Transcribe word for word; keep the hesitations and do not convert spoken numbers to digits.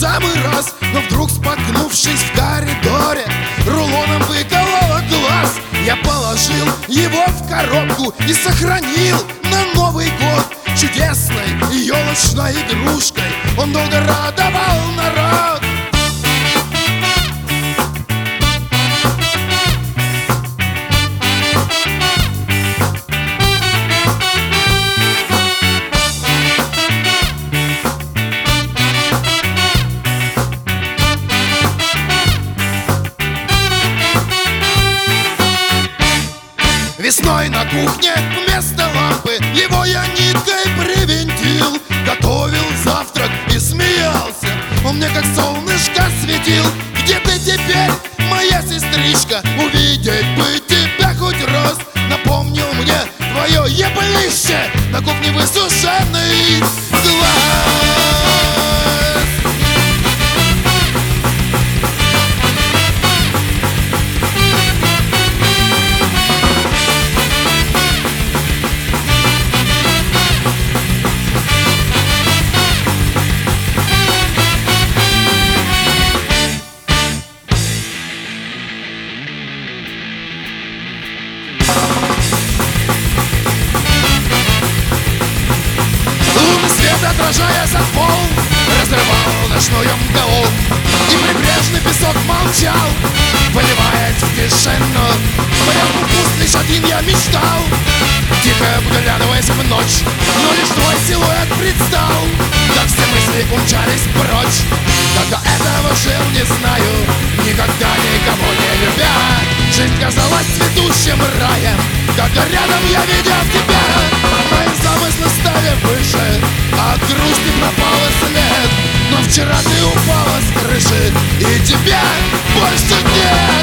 самый раз. Но вдруг, споткнувшись в коридоре, рулоном выколола глаз. Я положил его в коробку и сохранил на Новый год. Чудесной елочной игрушкой он долго радовал народ. Весной на кухне вместо лампы его я ниткой привинтил. Готовил завтрак и смеялся, он мне как солнышко светил. Где ты теперь, моя сестричка? Увидеть бы тебя хоть раз. Напомнил мне твое еблище, на кухне высушенный глаз. Отражаясь от пол, разрывал ночной МГУ. И прибрежный песок молчал, поливаясь в тишину. Порядку пуст лишь один я мечтал, тихо вглядываясь в ночь. Но лишь твой силуэт предстал, как все мысли умчались прочь. Как до этого жил, не знаю, никогда никого не любя. Жизнь казалась цветущим раем, когда рядом я видел тебя. Мои замыслы стали выше, от грусти пропал и след. Но вчера ты упала с крыши, и тебя больше нет.